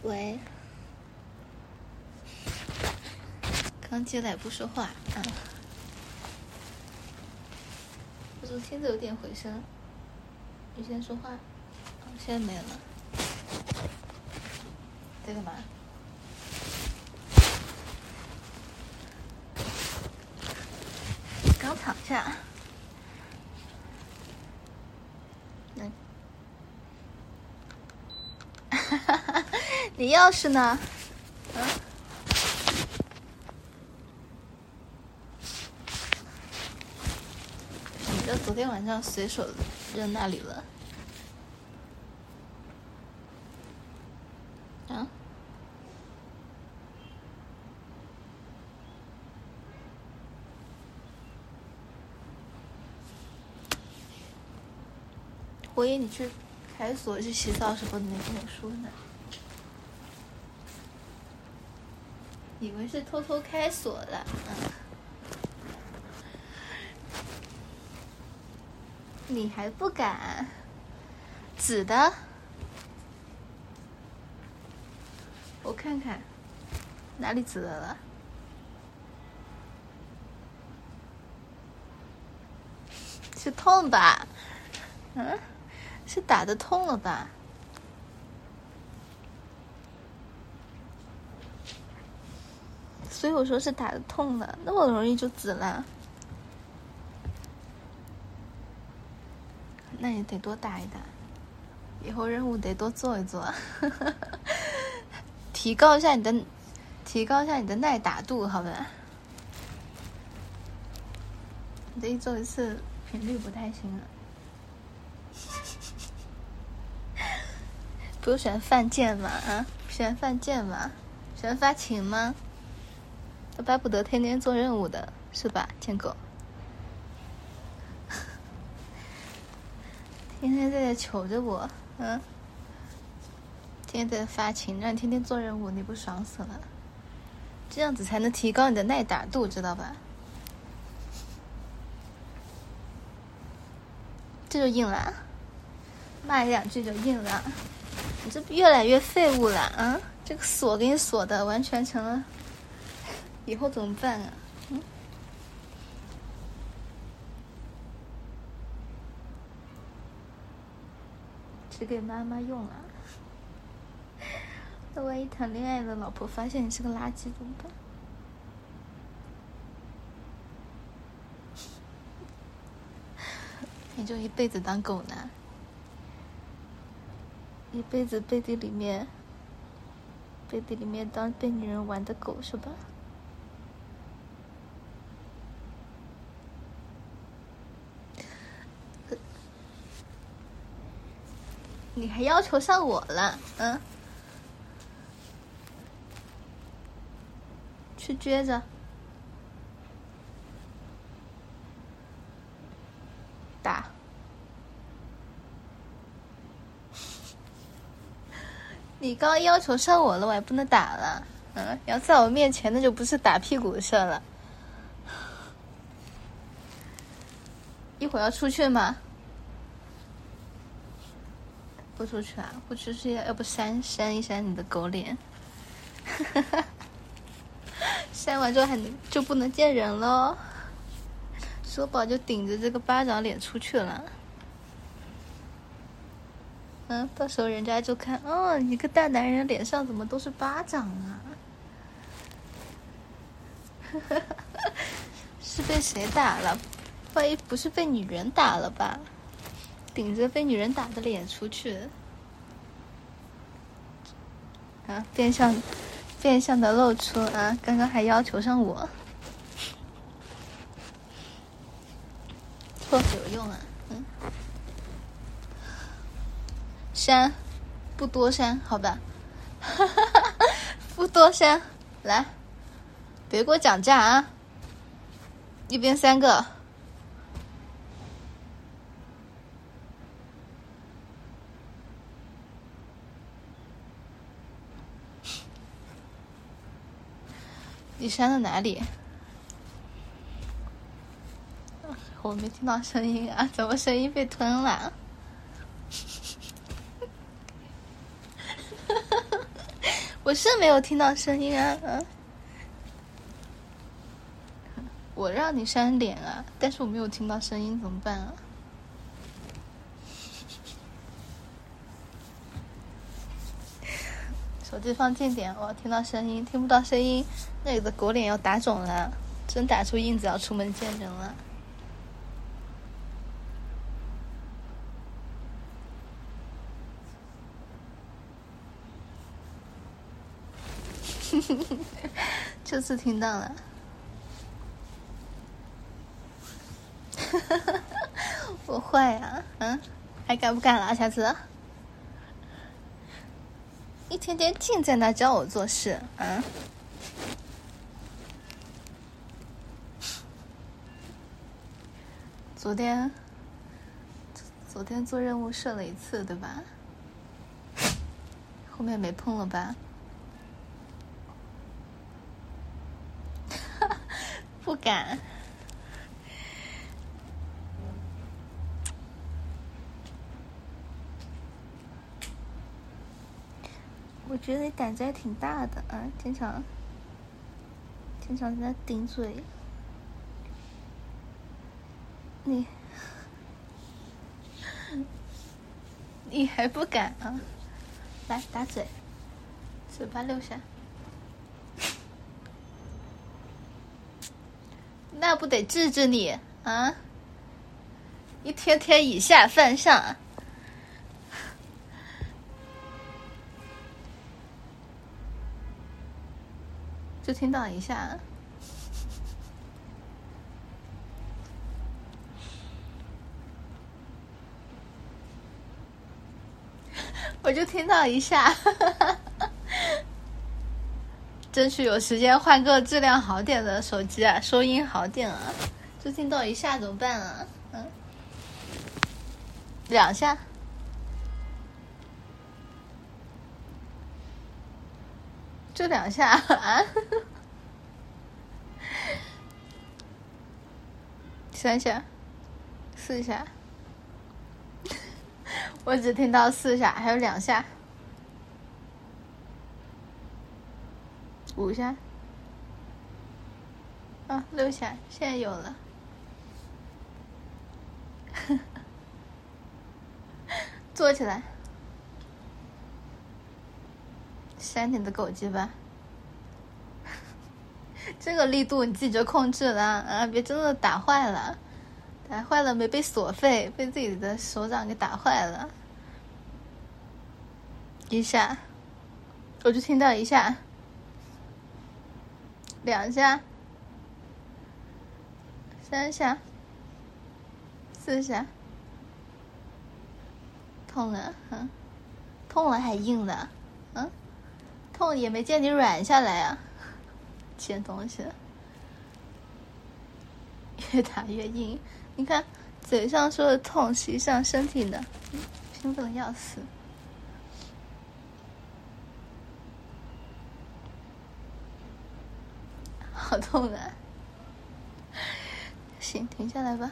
喂，刚接来不说话啊，我总听着有点回声。你先说话，现在没了。在干嘛？刚躺下。你钥匙呢？你的昨天晚上随手扔那里了？啊？我以为你去开锁去洗澡的时候你没跟我说呢，以为是偷偷开锁的。你还不敢？紫的？我看看，哪里紫的了？是痛吧？是打的痛了吧？所以我说是打的痛了，那么容易就紫了。那你得多打一打，以后任务得多做一做，提高一下你的耐打度，好吧？你这一周一次频率不太行了。不是喜欢犯贱吗？喜欢犯贱吗？喜欢发情吗？都巴不得天天做任务的是吧，贱狗？天天在这求着我，天天在发情，让你天天做任务，你不爽死了？这样子才能提高你的耐打度，知道吧？这就硬了，骂一两句就硬了。你这越来越废物了，这个锁给你锁的完全成了，以后怎么办啊？只给妈妈用啊。那万一谈恋爱的老婆发现你是个垃圾怎么办？你就一辈子当狗男，一辈子背地里面当被女人玩的狗是吧？你还要求上我了，去撅着打。你刚要求上我了，我还不能打了，要在我面前那就不是打屁股的事了。一会儿要出去吗？不出去啊，不出去，要不扇一扇你的狗脸。扇完之后就不能见人咯，说宝就顶着这个巴掌脸出去了。到时候人家就看，一个大男人脸上怎么都是巴掌啊？是被谁打了？万一不是被女人打了吧？顶着被女人打的脸出去，变相的露出刚刚还要求上我，错有用啊，扇，不多扇，好吧，不多扇，来，别给我讲价啊，一边3个。你扇到哪里？我没听到声音啊，怎么声音被吞了？ 我是没有听到声音啊，我让你删脸啊，但是我没有听到声音，怎么办啊？手机放近点，我要听到声音，听不到声音，那里的狗脸要打肿了，真打出印子要出门见人了。这次听到了。我坏呀，还敢不敢了？下次一天天静在那教我做事，昨天做任务射了一次，对吧？后面没碰了吧？不敢。我觉得你胆子还挺大的啊，经常在那顶嘴。你还不敢啊？来打嘴，嘴巴6下。那不得治治你啊！一天天以下犯上，就听到一下，我就听到一下，争取有时间换个质量好点的手机啊，收音好点啊，就听到一下怎么办啊？2下，就2下啊，3下，4下，我只听到4下，还有2下，5下，6下，现在有了。坐起来，扇你的狗鸡巴！这个力度你记着控制了啊，别真的打坏了，打坏了没被锁费，被自己的手掌给打坏了。1下，我就听到1下，2下，3下，4下，痛了，痛了还硬了，痛也没见你软下来啊，捡东西，越打越硬。你看，嘴上说的痛，实际上身体呢，兴奋的要死。好痛啊！行，停下来吧。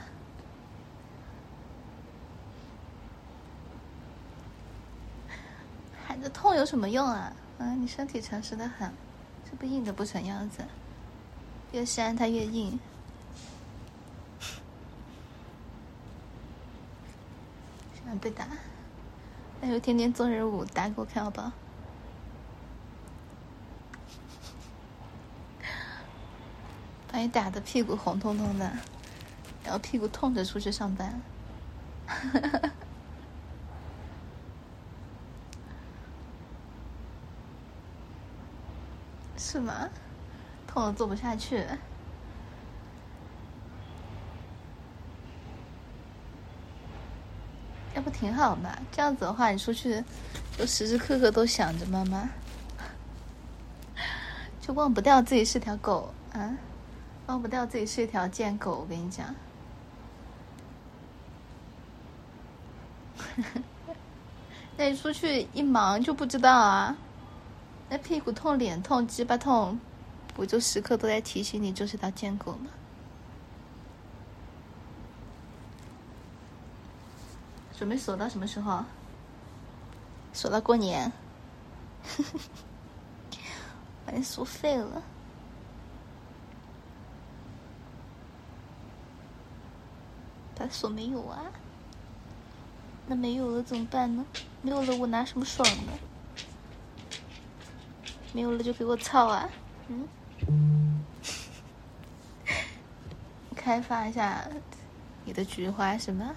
喊着痛有什么用啊？你身体诚实的很，这不硬的不成样子，越扇它越硬。喜欢被打，那就天天做任务，打给我看好不好？把你打的屁股红彤彤的，然后屁股痛着出去上班。是吗？痛的做不下去。要不挺好嘛？这样子的话，你出去就时时刻刻都想着妈妈，就忘不掉自己是条狗啊，忘不掉自己是一条贱狗。我跟你讲，那你出去一忙就不知道啊，那屁股痛、脸痛、鸡巴痛，不就时刻都在提醒你就是条贱狗吗？准备锁到什么时候？锁到过年。 把你锁废了。把锁没有啊？那没有了怎么办呢？没有了我拿什么爽呢？没有了就给我操啊！开发一下你的菊花是吗？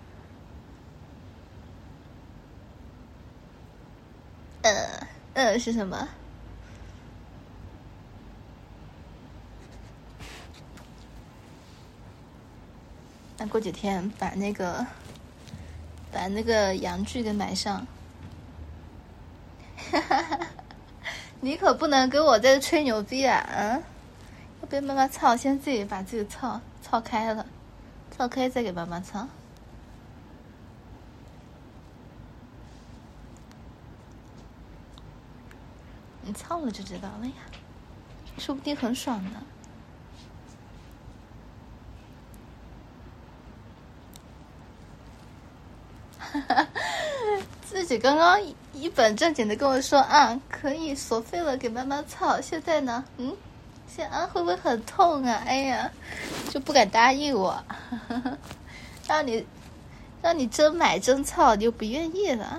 是什么？那过几天把那个洋剧给买上。你可不能跟我在这吹牛逼啊！要被妈妈操，先自己把自己操开了，操开再给妈妈操。你操了就知道了呀，说不定很爽呢。自己刚刚一本正经的跟我说啊，可以锁废了给妈妈操，现在呢，现在会不会很痛啊？哎呀，就不敢答应我，让你真买真操，你就不愿意了，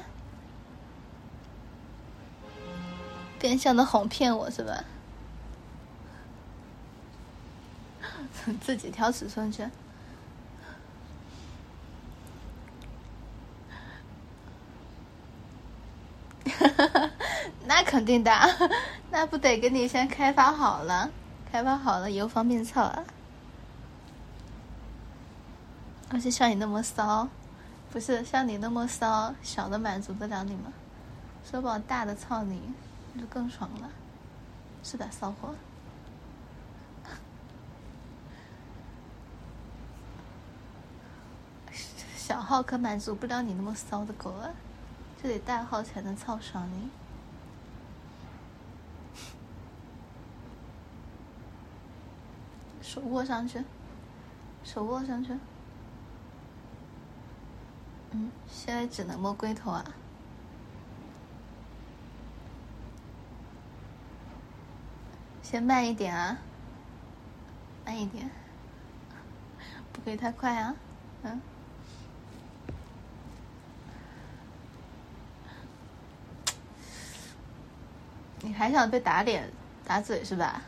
变相的哄骗我是吧？自己挑尺寸去。那肯定的，那不得给你先开发好了以后方便操啊。而且像你那么骚，不是像你那么骚，小的满足得了你吗？说不好大的操你，你就更爽了，是吧，骚货？小号可满足不了你那么骚的狗啊，就得大号才能操爽你。手握上去。现在只能摸龟头啊。先慢一点啊，慢一点，不可以太快啊。你还想被打脸打嘴是吧？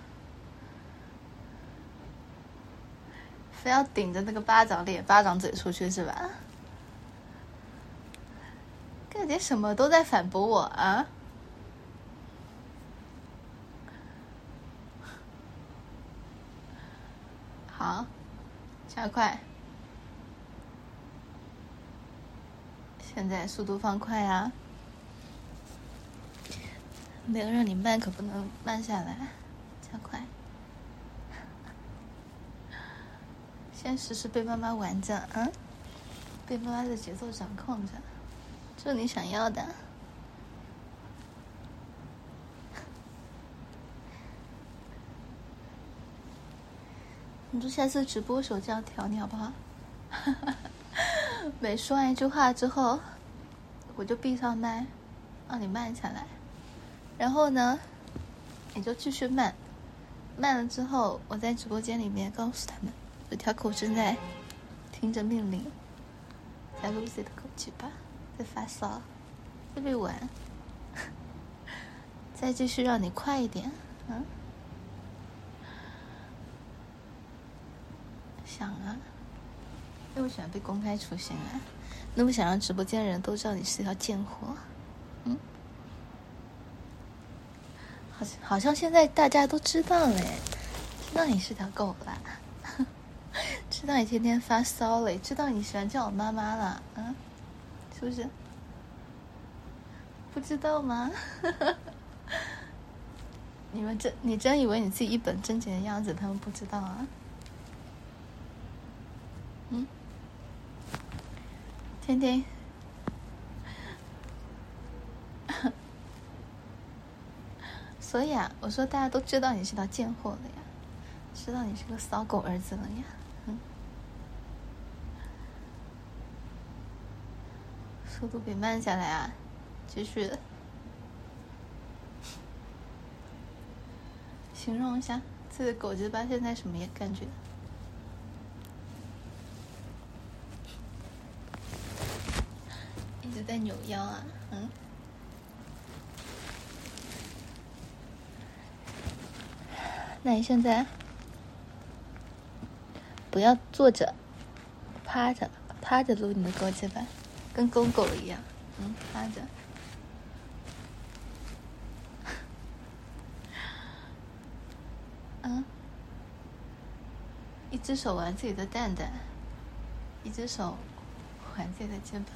非要顶着那个巴掌脸巴掌嘴出去是吧？感觉什么都在反驳我啊！好，加快，现在速度放快啊！没有让你慢，可不能慢下来，加快。先试试被妈妈玩着，被妈妈的节奏掌控着，这是你想要的。你就下次直播时候这样调你好不好？每说完一句话之后，我就闭上麦，让你慢下来。然后呢，你就继续慢，慢了之后，我在直播间里面告诉他们，有条狗正在听着命令，在录自己的口气吧，在发骚，在被玩，再继续让你快一点，想啊，那么喜欢被公开出现啊，那么想让直播间的人都知道你是条贱货，好像现在大家都知道了，知道你是条狗啦，知道你天天发骚了，知道你喜欢叫我妈妈了，是不是？不知道吗？你真以为你自己一本正经的样子他们不知道啊？天天所以啊，我说大家都知道你是条贱货了呀，知道你是个骚狗儿子了呀，速度别慢下来啊，继续。 形容一下自己的狗鸡巴现在什么感觉？一直在扭腰啊，那你现在不要坐着，趴着撸你的狗鸡巴，跟公狗一样，趴着。一只手玩自己的蛋蛋，一只手玩自己的肩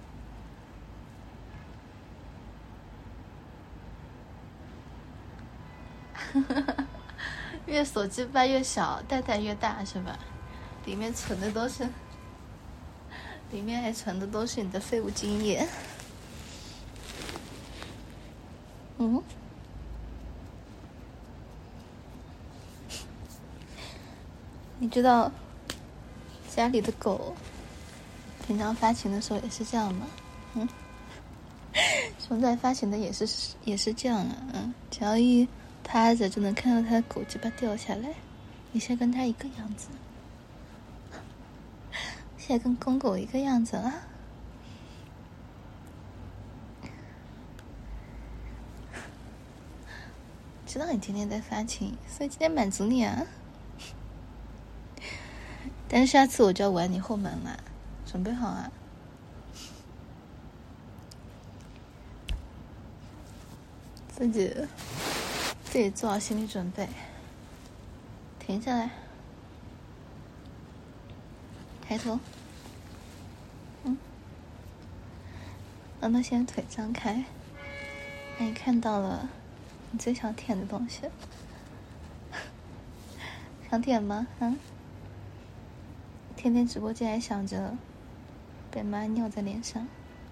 膀。越锁鸡巴越小，蛋蛋越大是吧？里面还存的都是你的废物精液。你知道家里的狗平常发情的时候也是这样吗？熊仔发情的也是这样啊，只要一趴着就能看到他的狗鸡巴掉下来。你现在跟他一个样子，现在跟公狗一个样子了。知道你天天在发情，所以今天满足你啊。但是下次我就要玩你后门了，准备好啊。自己做好心理准备。停下来，抬头，慢慢先腿张开，让你看到了你最想舔的东西。想舔吗？天天直播间还想着被妈尿在脸上。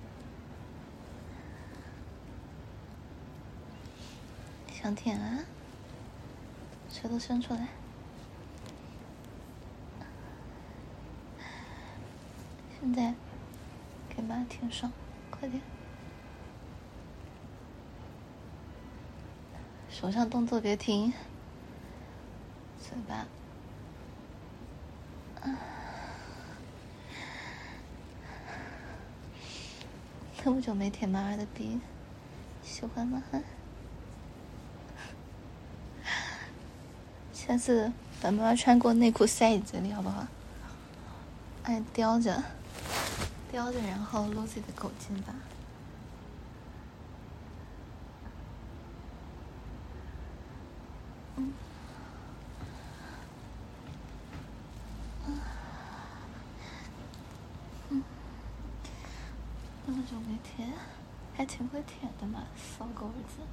想舔啊？舌头伸出来。现在给妈舔爽，快点。手上动作别停，嘴巴。那么久没舔妈妈的鼻，喜欢吗？下次把妈妈穿过内裤塞你嘴里好不好？叼着，然后撸自己的狗筋吧。那么久没舔，还挺会舔的嘛，骚狗儿子。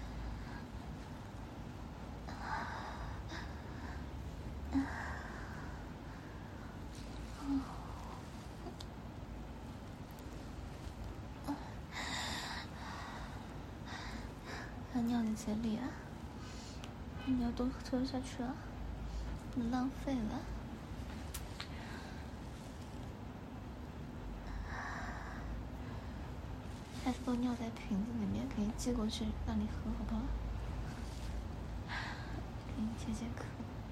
要尿你嘴里啊？你要多吞下去啊，不能浪费了。下次都尿在瓶子里面，给你寄过去让你喝，好不好？给你解渴。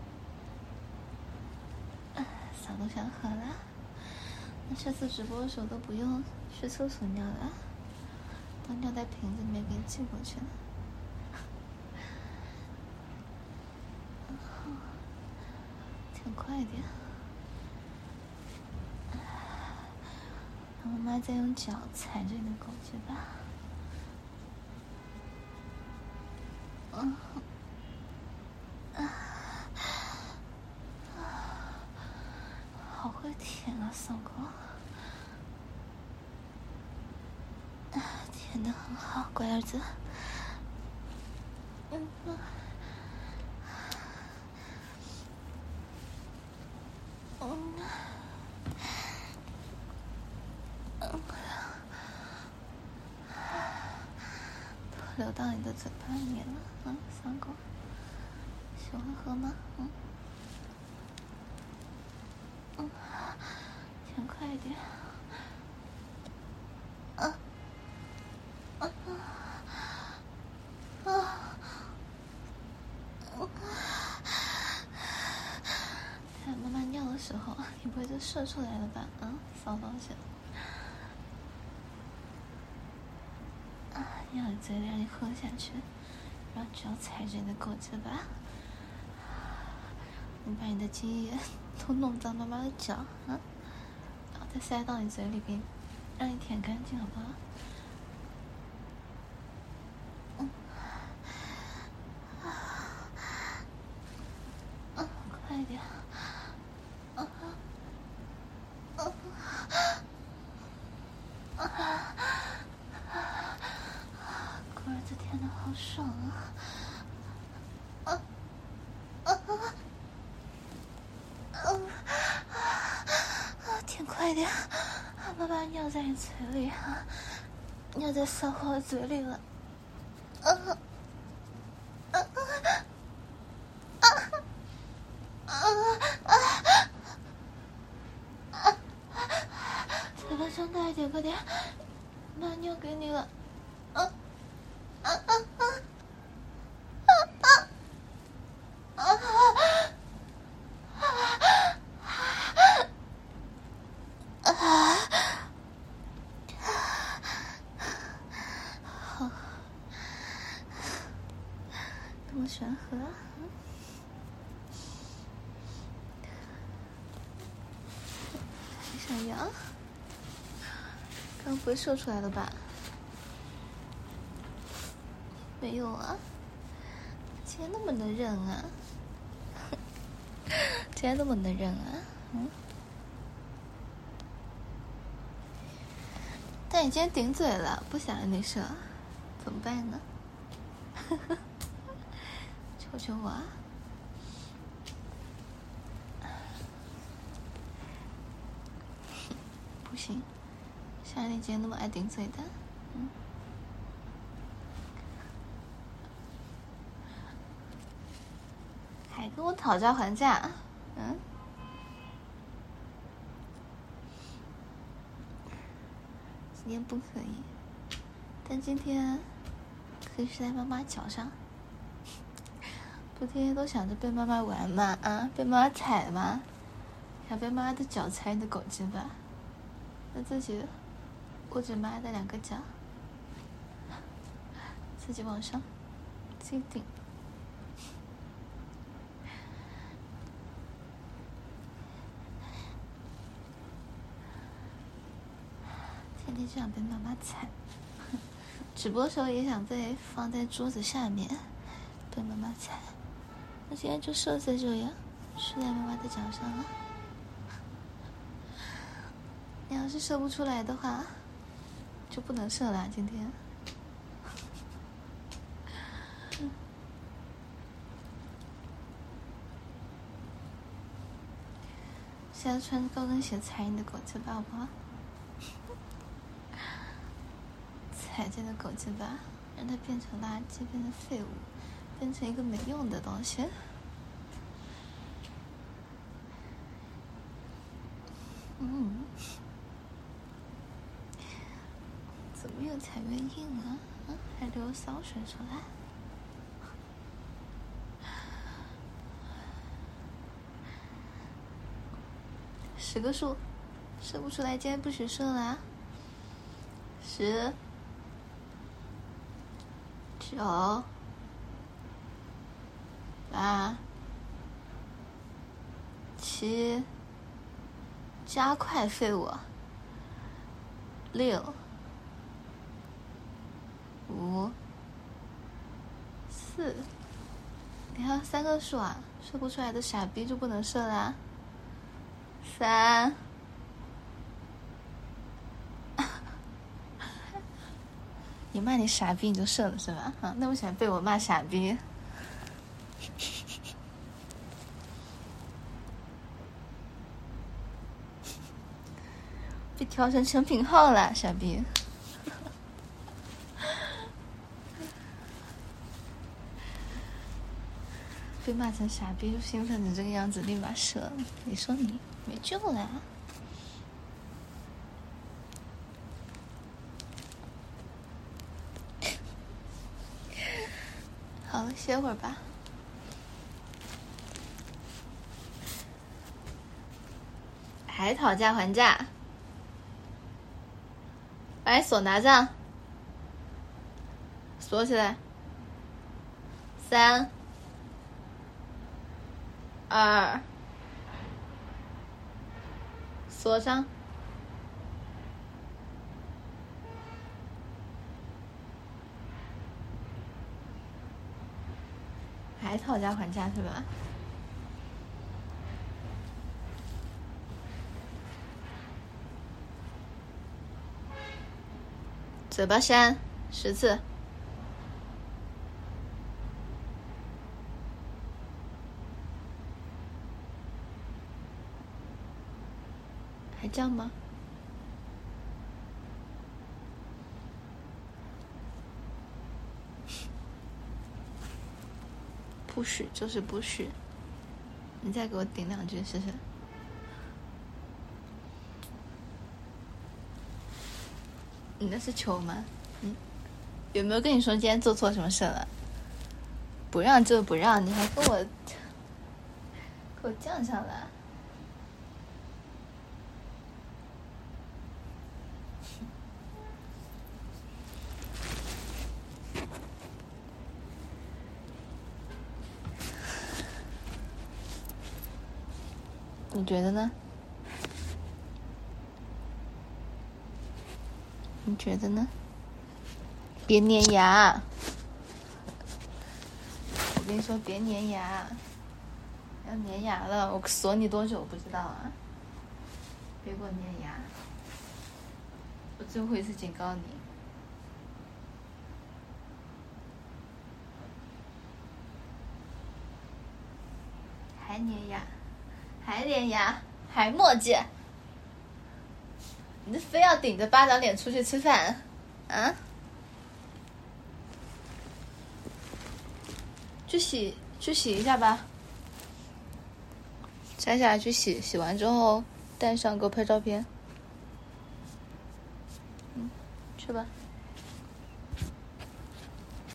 嗓都想喝了，那下次直播的时候都不用去厕所尿了，都尿在瓶子里面给你寄过去了。舔快一点。让妈妈再用脚踩着你的狗嘴巴。好会舔啊，骚狗！舔得很好，乖儿子。流到你的嘴巴里面了，骚狗，喜欢喝吗？舔快一点。 射出来了吧？骚东西！要你嘴里让你喝下去，然后只要踩着你的狗鸡巴，你把你的精液都弄脏妈妈的脚然后再塞到你嘴里给你，让你舔干净，好不好？快一点！狗儿子舔的好爽舔快点！妈妈尿在你嘴里尿在骚货的嘴里了。嘴巴张大一点，快点！妈尿给你了。那么喜欢喝小羊，刚不会射出来了吧？没有啊，今天那么能忍啊！今天那么能忍啊！但你今天顶嘴了，不想让你射，怎么办呢？求求我啊！不行，像你今天那么爱顶嘴的，还跟我讨价还价，今天不可以，但今天可以睡在妈妈脚上。不天天都想着被妈妈玩吗？被妈妈踩吗？想被妈妈的脚踩你的狗鸡巴，那自己握着妈的两个脚，自己往上，自己顶。天天就想被妈妈踩，直播的时候也想被放在桌子下面被妈妈踩。我今天就射在这样，睡在妈妈的脚上了。你要是射不出来的话，就不能射了。今天，现在穿着高跟鞋踩你的狗鸡巴好不好？踩这个狗鸡巴，让它变成垃圾，变成废物，变成一个没用的东西。怎么越踩越硬啊？还流骚水出来。10个数，射不出来，今天不许射啦。10、9、8、7，加快废物。6、5、4，你还有3个数啊？射不出来的傻逼就不能射啦。3，你骂你傻逼你就射了是吧？那么喜欢被我骂傻逼。被调成成品号了，傻逼。被骂成傻逼就兴奋成这个样子，立马射了。你说你没救了。好了，歇会儿吧。 还讨价还价，把你手拿上，锁起来。3、2，锁上。还讨价还价是吧？嘴巴扇10次。还这样吗？不许就是不许，你再给我顶2句试试。你那是球吗？有没有跟你说今天做错什么事了？不让就不让，你还给我降下来。你觉得呢？你觉得呢？别粘牙！我跟你说，别粘牙，要粘牙了，我锁你多久我不知道啊！别给我粘牙，我最后一次警告你。还粘牙，还粘牙，还磨叽！你这非要顶着巴掌脸出去吃饭啊？去洗一下吧，摘下来去洗，洗完之后带上给我拍照片。去吧。